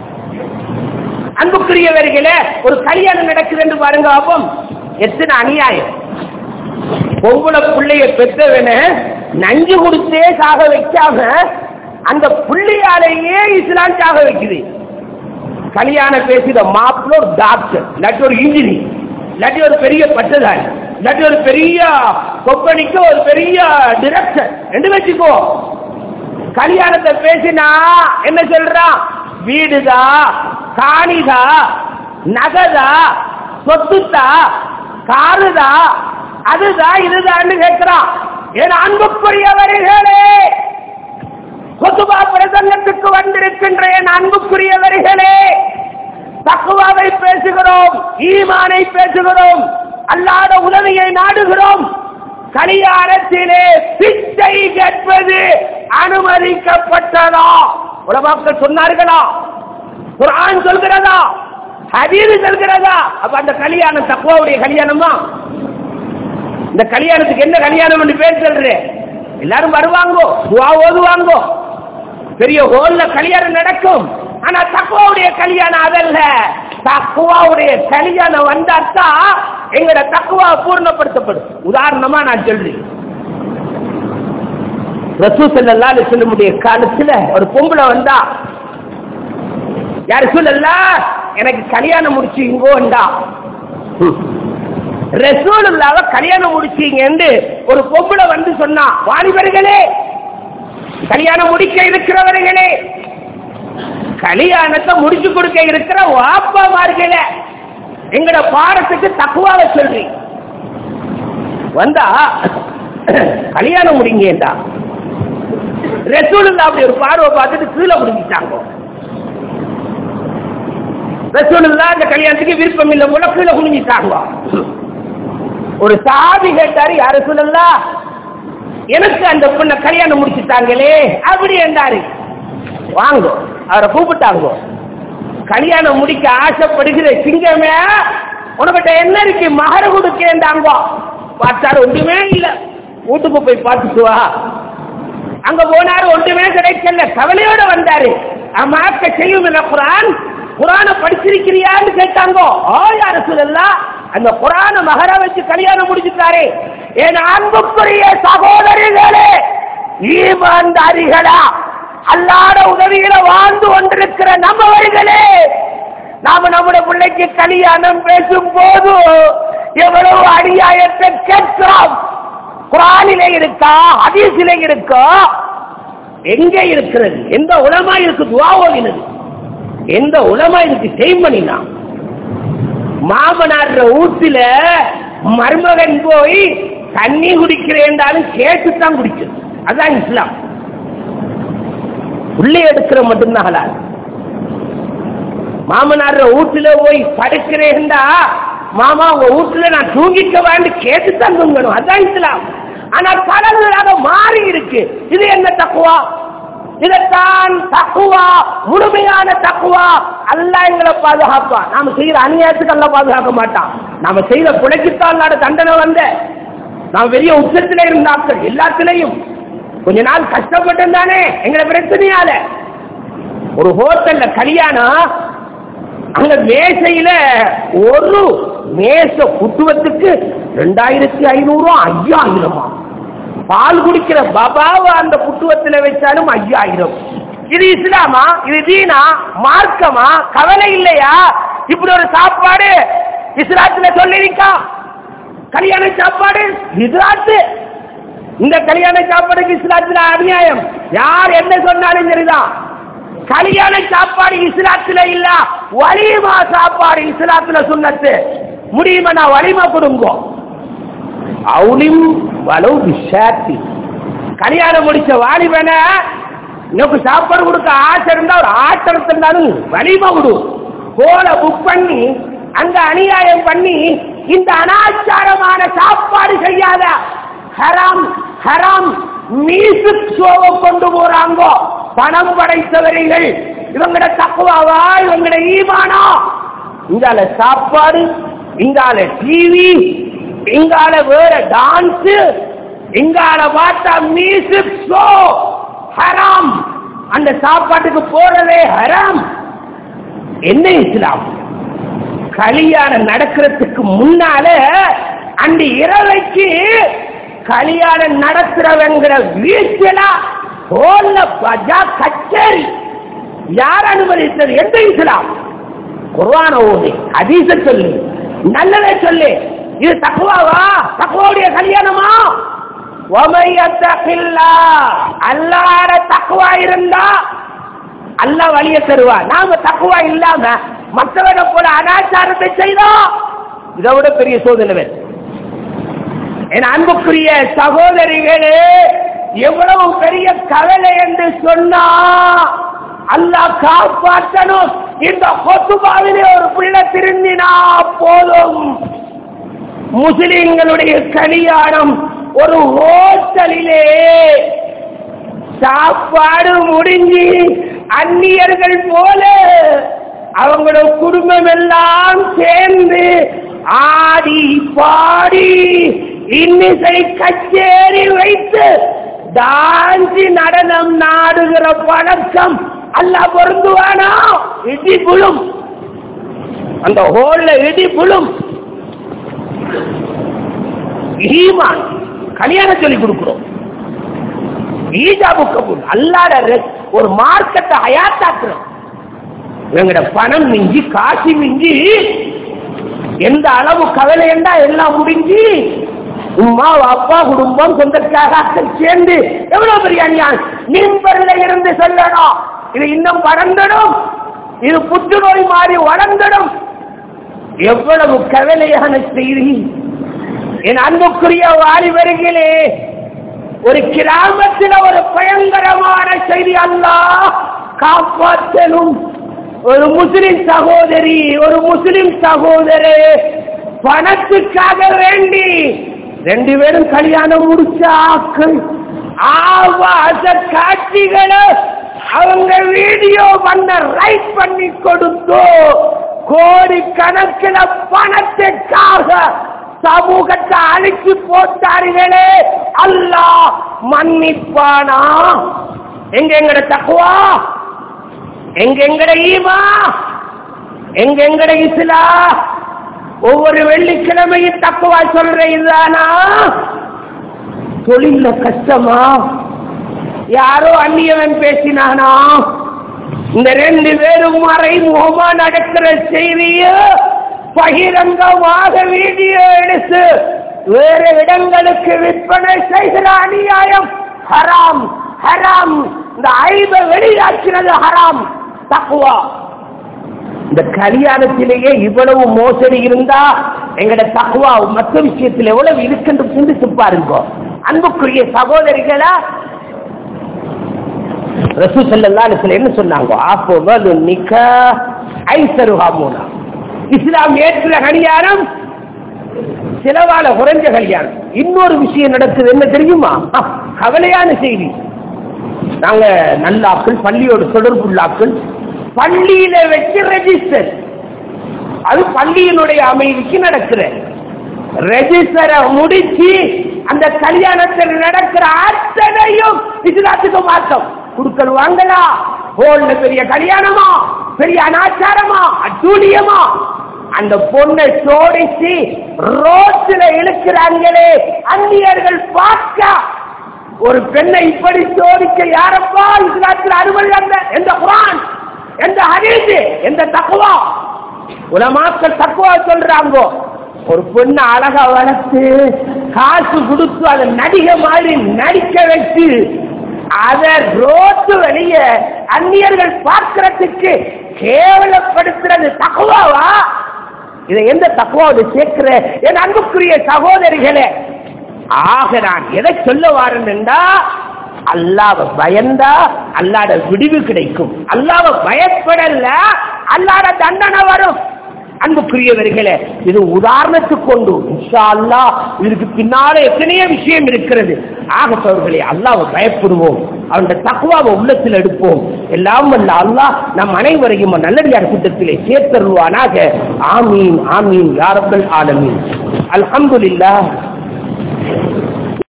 அன்புக்குரியவர்களே, ஒரு கல்யாணம் நடக்குது என்று பாருங்க. அப்போ எத்தனை அநியாயம். பொம்பளை பிள்ளைய பெற்றவன நஞ்சு கொடுத்தே சாக வைக்காம அந்த புள்ளையாலேயே இஸ்லாம் சாக வைக்குது. கல்யாணம் பேசித மாப்பிள்ள ஒரு டாக்டர், இல்லாட்டி ஒரு இன்ஜினியர், இல்லாட்டி ஒரு பெரிய பட்டதாரி, இல்லாட்டி ஒரு பெரிய கம்பெனிக்கு ஒரு பெரிய டிரெக்டர் என்று வச்சுக்கோ. கல்யாணத்தை பேசினா என்ன சொல்றான்? வீடுதா, காணிதா, நகதா, சொத்துதா, காருதா, அதுதான் இதுதான் கேட்கிறான். என் அன்புக்குரியவர்களே, கொத்துபா பிரசங்கத்துக்கு வந்திருக்கின்ற என் அன்புக்குரியவர்களே, தக்வாவை பேசுகிறோம், ஈமானை பேசுகிறோம், அல்லாத உதவியை நாடுகிறோம். கல்யாணத்திலே பிச்சை கேட்பது அனுமதிக்கப்பட்டதா? உலமாக்கள் சொன்னார்களா? குர்ஆன் சொல்கிறதா? ஹதீஸ் சொல்கிறதா? அப்ப அந்த கல்யாணம் தக்வாவுடைய கல்யாணமா? இந்த கல்யாணத்துக்கு என்ன கல்யாணம் என்று பேர் சொல்றேன். எல்லாரும் வருவாங்க, துஆ ஓதுவாங்க, பெரிய ஹோல்ல கல்யாணம் நடக்கும். ஆனா தக்வாவுடைய கல்யாணம் அதல்ல. தக்வாவுடைய கல்யாணம் வந்தாத்தா எங்கட தக்வா பூர்ணப்படுத்தப்படும். உதாரணமா நான் சொல்றேன். ரசூல் ஸல்லல்லாஹு அலைஹி வஸல்லம் காலத்துல ஒரு பொம்பளை வந்தா, யா ரசூலல்லாஹ் எனக்கு கல்யாணம் முடிச்சீங்கோண்டா. ரசூலுல்லாஹ்வை கல்யாணம் முடிச்சீங்கன்னு ஒரு பொம்பளை வந்து சொன்னா, வாலிபர்களே, கல்யாணம் முடிக்க இருக்கிறவர்களே, கல்யாணத்தை முடிச்சு கொடுக்க இருக்கிற வாப்பாமார்களே, எங்கட பாடத்துக்கு தக்வாவை சொல்றீங்க. வந்தா கல்யாணம் முடிங்கடா. ரசூலுல்லாஹ் அப்படி ஒரு பார்வை பார்த்துட்டு கீழே முடிஞ்சிட்டாங்க. ரசூலுல்லாஹ் அந்த கல்யாணத்துக்கு விருப்பம் இல்லை போல கீழே குனிஞ்சிட்டாங்க. ஒரு சஹாபி கேட்டாரு, யா ரசூலுல்லாஹ் எனக்கு அந்த பொண்ணை கல்யாணம் முடிச்சுட்டாங்களே அப்படி என்றாரு. வாங்க, அவரை கூப்பிட்டாங்க. கல்யாணம் முடிக்க ஆசைப்படுகிற சிங்கமே, உனக்கிட்ட என்ன இருக்கு? மகர கொடுக்கேண்டாங்க. பார்த்தாரு, ஒன்றுமே இல்ல. வீட்டுக்கு போய் பார்த்துட்டு வா. அங்க போனாரு, ஒன்றுமே கிடைக்கல. கவலையோட வந்தாரு. அம்மாக்க செய்யும் குரான், குரான படிச்சிருக்கிறியான்னு கேட்டாங்க. யா ரசூலல்லாஹ் அந்த குரான மகர வச்சு கல்யாணம் முடிச்சுட்டாரே. என் அன்புக்குரிய சகோதரிகளே, ஈமான்தாரிகளா, அல்லாத உதவியில வாழ்ந்து கொண்டிருக்கிற நம்மவர்களே, நாம நம்முடைய பிள்ளைக்கு கல்யாணம் பேசும் போது எவ்வளவு அநியாயத்தை கேட்கிறோம். குரானிலே இருக்கா, ஹதீஸிலே இருக்கா? எங்க இருக்கிறது? எந்த உலமா இருக்கு துஆ ஓதினது? எந்த உலமா இருக்கு சேம் பண்ணினா? மாமனார் வீட்டுல மருமகன் போய் தண்ணி குடிக்கிறேன்டாலும் கேட்டுத்தான் குடிக்கிறது. அதான் இஸ்லாம். உள்ளே எடுக்கிற மட்டும்தான் ஹலால். மாமனார் வீட்டுல போய் படுக்கிறேன்டா, மாமா உங்க வீட்டுல நான் தூங்கிக்க வேண்டி கேட்டுத்தான் தூங்கணும். அதான் இஸ்லாம். ஆனால் பலர்களாக மாறி இருக்கு. இது என்ன தக்குவா? இதத்தான் தக்குவா, முழுமையான தக்குவா. அல்லாஹ் எங்களை பாதுகாப்பா. நாம செய்யற அநியாயத்துக்கு அல்லாஹ் பாதுகாக்க மாட்டான். நாம செய்யற பிழைக்குத்தான் தண்டனை வந்த. நாம் பெரிய உச்சத்தில இருந்தாக்கள் எல்லாத்திலையும் கொஞ்ச நாள் கஷ்டப்பட்டோம் தானே எங்களை பிரச்சனையால. ஒரு ஹோட்டல்ல கல்யாணம், அங்க மேசையில ஒரு மேச புத்துவத்துக்கு 2500 5000. பால் குடிக்கிற பாபாவை அந்த புத்துவத்துல வச்சாலும் 5000. இது இஸ்லாமா? இது தீனா? மார்க்கமா? கவலை இல்லையா? இப்படி ஒரு சாப்பாடு இஸ்லாத்துல சொல்லிருக்கா? கல்யாண சாப்பாடு இஸ்லாத்து. இந்த கல்யாண சாப்பாடுக்கு இஸ்லாத்துல அநியாயம். யார் என்ன சொன்னாலும் சரிதான். கல்யாண சாப்பாடு இஸ்லாத்துல இல்ல, வலிமா சாப்பாடு இஸ்லாத்துல சுன்னத்து. முடியுமா? நான் வலிமா கொடுங்க. கல்யாணம் முடிச்ச வாலிபன எனக்கு சாப்பாடு கொடுக்க ஆசை இருந்தா ஒரு ஆச்சரத்தை இருந்தாலும் வலிமா விடு. போல புக் பண்ணி அங்க அநியாயம் பண்ணி இந்த அனாச்சாரமான சாப்பாடு செய்யாத. ஹராம் ஹராம் மியூசிக் ஷோவை கொண்டு போறாங்க பணம் படைத்தவர்கள். இவங்கட தக்குவாவா? இவங்கட ஈமானா? இங்கால சாப்பாடு, இங்கால டிவி, இங்கால வேற டான்ஸ், இங்கால பார்த்தா மியூசிக் ஷோ. ஹராம். அந்த சாப்பாட்டுக்கு போறதே ஹராம். என்ன இஸ்லாம்? கல்யாணம் நடக்கிறதுக்கு முன்னால அந்த இரவைக்கு கல்யாணம் நடத்துறவங்கிற வீட்டுல ஹோல்ல பஜா கச்சேரி யார் அனுமதித்தது? எந்த இஸ்லாம்? குர்ஆன ஓதி, ஹதீஸ சொல்லு, நல்லதை சொல்லு. இது தக்வாவா? தக்வாவுடைய கல்யாணமா? அல்லாஹ்ர தக்வா இருந்தா அல்லாஹ் வழிய தருவா. நாம தக்வா இல்லாம மற்றவனை போல அனாச்சாரத்தை செய்தோம். இதை விட பெரிய சோதனை. என் அன்புக்குரிய சகோதரிகளே, எவ்வளவு பெரிய கவலை என்று சொன்னா அல்லாஹ் காப்பாற்றணும். இந்த கொத்துபாவிலே ஒரு பிள்ளை திருந்தினா போதும். முஸ்லிம்களுடைய கல்யாணம் ஒரு ஹோட்டலிலே சாப்பாடு முடிஞ்சு அந்நியர்கள் போல அவங்களோட குடும்பம் எல்லாம் சேர்ந்து ஆடி பாடி இன்னிசை கச்சேரி வைத்து டான்ஸ் நடனம் நாடுகிற பழக்கம் அல்லாஹ் பொருந்துவானா? இடி புழும். அந்த ஹோல்ல இடி புழும். ஈமான் கல்யாணம் சொல்லி கொடுக்கிறோம். ஈஜாபு கபூல். அல்லாஹ்ட ஒரு மார்க்கத்தை ஹயாத்தாக்குறோம். எங்கட பணம் மிஞ்சி காசி மிஞ்சி எந்த அளவு கவலை என்றா எல்லாம் முடிஞ்சு உமா அப்பா குடும்பம் சொந்தக்காக சேர்ந்து எவ்வளவு பெரிய அநியாயம். மின்பரில் இருந்து சொல்லணும். இது இன்னும் வளர்ந்துடும். இது புற்றுநோய் மாறி வளர்ந்துடும். எவ்வளவு கவலையான செய்தி. என் அன்புக்குரிய வாலிபர்களே, ஒரு கிராமத்தில் ஒரு பயங்கரமான செய்தி அல்லாஹ் காப்பாற்றலும். ஒரு முஸ்லிம் சகோதரி, ஒரு முஸ்லிம் சகோதரே பணத்துக்காக வேண்டி 2 பேரும் கல்யாணம் முடிச்சாக்கள் ஆபாச காட்சிகளை அவங்க வீடியோ பண்ண ரைட் பண்ணி கொடுத்தோ கோடிக்கணக்கில் பணத்துக்காக சமூகத்தை அழிச்சு போட்டார்களே. அல்லாஹ் மன்னிப்பானா? எங்கட தக்வா? எங்கட ஈமா? எங்கட இஸ்லாம்? ஒவ்வொரு வெள்ளிக்கிழமையும் தக்வா சொல்ற இதுதானா? தொழில கஷ்டமா? யாரோ அந்நியவன் பேசினானா? இந்த 2 பேரும் மறைமுகமா நடக்கிற செய்திய பகிரங்கமாக வீடியோ எடுத்து வேறு இடங்களுக்கு விற்பனை செய்கிற அநியாயம் ஹராம். ஹராம். இந்த ஐபை வெளியாக்கினது ஹராம். தக்வா. இந்த கல்யாணத்திலேயே இவ்வளவு மோசடி இருந்தா எங்கட தக்வா மற்ற விஷயத்தில் எவ்வளவு இருக்குன்னு சிந்தித்து பாருங்க. அன்புக்குரிய சகோதரிகளா, ரசூல் ஸல்லல்லாஹு அலைஹி வஸல்லம் என்ன சொன்னாங்க? ஆஃபவலு நிக்காஹ் ஐஸருஹா மூனா. இஸ்லாம் ஏற்ற கல்யாணம் செலவால குறைஞ்ச கல்யாணம். இன்னொரு விஷயம் நடக்குது, என்ன தெரியுமா? கவலையான செய்தி. நாங்க நல்லாக்கள், பள்ளியோடு தொடர்புள்ளாக்கள், பள்ளியில வச்சு ரெஜிஸ்டர், அது பள்ளியினுடைய அமைதிக்கு நடக்கிற ரெஜிஸ்டரை முடிச்சு அந்த கல்யாணத்தில் நடக்கிற அத்தனையும் இஸ்லாத்துக்கு மாற்றம். குடுக்கல் வாங்கலா, ஹோல்ல பெரிய கல்யாணமா, பெரிய அனாச்சாரமா, அட்டூழியமா, அந்த பொண்ணை சோடிச்சு ரோட்டில் இழுக்கிறாங்களே அந்நியர்கள் பார்க்க. ஒரு பெண்ணை இப்படி சோடிக்க யாரப்பா இஸ்லாத்தில் அனுமதி அல்ல. எந்த குர்ஆன், எந்த ஹதீஸ், எந்த தக்வா? உலமாக்கள் தக்வா சொல்றாங்க. ஒரு பெண்ணை அழகா வளர்த்து காசு கொடுத்து அதை நடிகை மாதிரி நடிக்க வச்சு அதை ரோட்டு வெளிய அந்நியர்கள் பார்க்கிறதுக்கு கேவலப்படுத்துறது தக்வாவா? இதை எந்த தக்வாவோடு சேர்க்கிற என் அன்புக்குரிய சகோதரிகளே? ஆக நான் எதை சொல்ல வாரேன்டா, அல்லாஹ்வை பயந்தா அல்லாஹ்ட விடிவு கிடைக்கும். அல்லாஹ்வை பயப்படல, அல்லாஹ்ட தண்டனை வரும். அன்புக்குரியவர்களே, இது உதாரணத்துக்கு கொண்டு இன்ஷா அல்லாஹ் இதுக்கு பின்னால எத்தனையோ விஷயம் இருக்கிறது. ஆகத்தவர்களே, அல்லாஹ்வை பயப்படுவோம், அவனுடைய தக்வாவை உள்ளத்தில் எடுப்போம். எல்லாம் வல்ல அல்லாஹ் நம் அனைவரையும் நல்லடியார் கூட்டத்திலே சேர்த்தருவானாக. ஆமீன் ஆமீன் யா ரப்பல் ஆலமீன். அல்ஹம்துலில்லாஹ்.